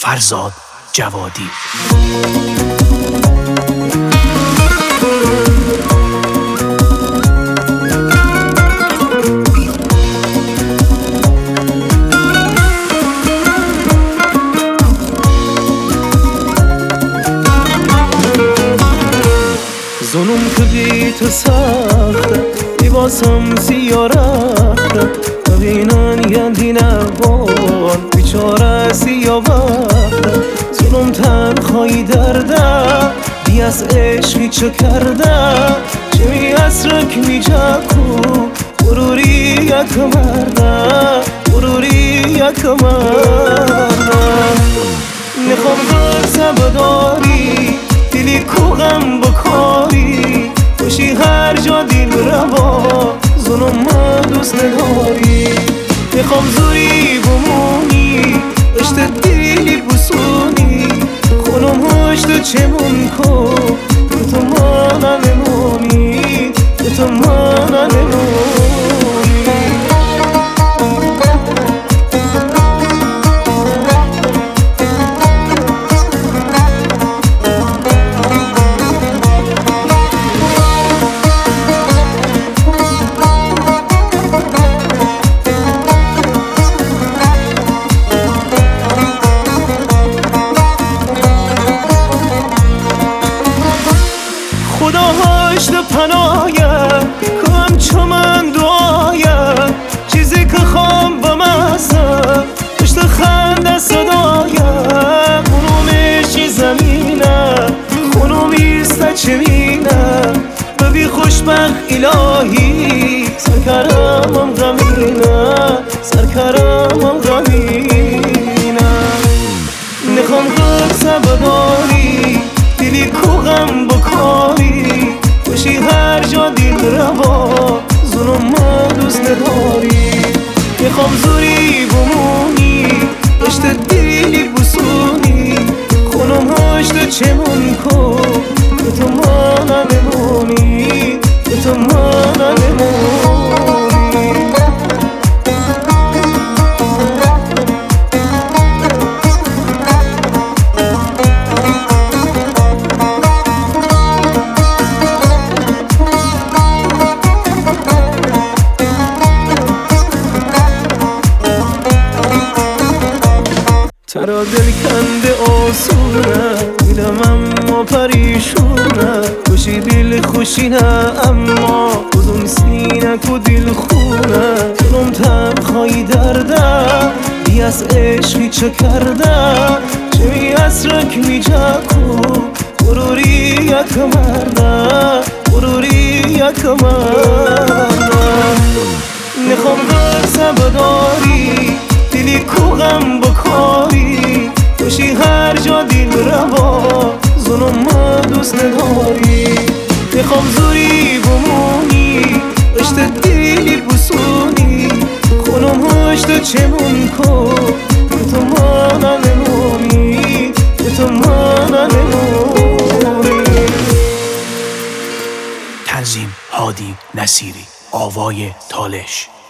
فرزاد جوادی. ظلم که بی تو سخته لباسم سیاه رفته ببینن یندی نبان بیچاره سیاه وقته ظلم تنهایی درده بی از عشقی چه کرده چه می اسرک می جکو غروری یک مرده غروری یک مرده میخوام غرصه بداری دلی کو غم بکاری خوشی هر جا دل روا ظلم ما دوست نداری میخوام زوری بمونی اشت دلی بسونی خونم هشت چمون کو تو ما نمونی تو ما نمونی. خدا هشت پناهی که همچو من دعایی چیزی که خوام به مزه پشت خنده صدایی خونومشی زمینه خونومیسته چمینه ببی خوشبخت الهی سرکرمم غمینه سرکرمم غمینه میخوام غرصه بداری دلی کو غم بکاری خوشی هر جا دل روا ظلم ما دوست نداری میخوام زوری بمونی اشت دلی بسونی خونم هشت چمون کو تو ما نمونی تو ما نمونی. ترا دل کنده آسونه دیدم اما پریشونه خوشی دل خوشی نه اما کدوم سینه کو دل خونه ظلم تنهایی درده بی از عشقی چه کرده چه می اسرک می جکو غروری یک مرده غروری یک مرده میخوام غرصه بداری دلی کو غم بکاری خوشی هر جا دل روا ظلم ما دوست نداری میخوام زوری بمونی اشت دلی بسونی خونم هشت چمون کو تو ما نمونی تو ما نمونی. تنظیم هادی نصیری، آوای تالش.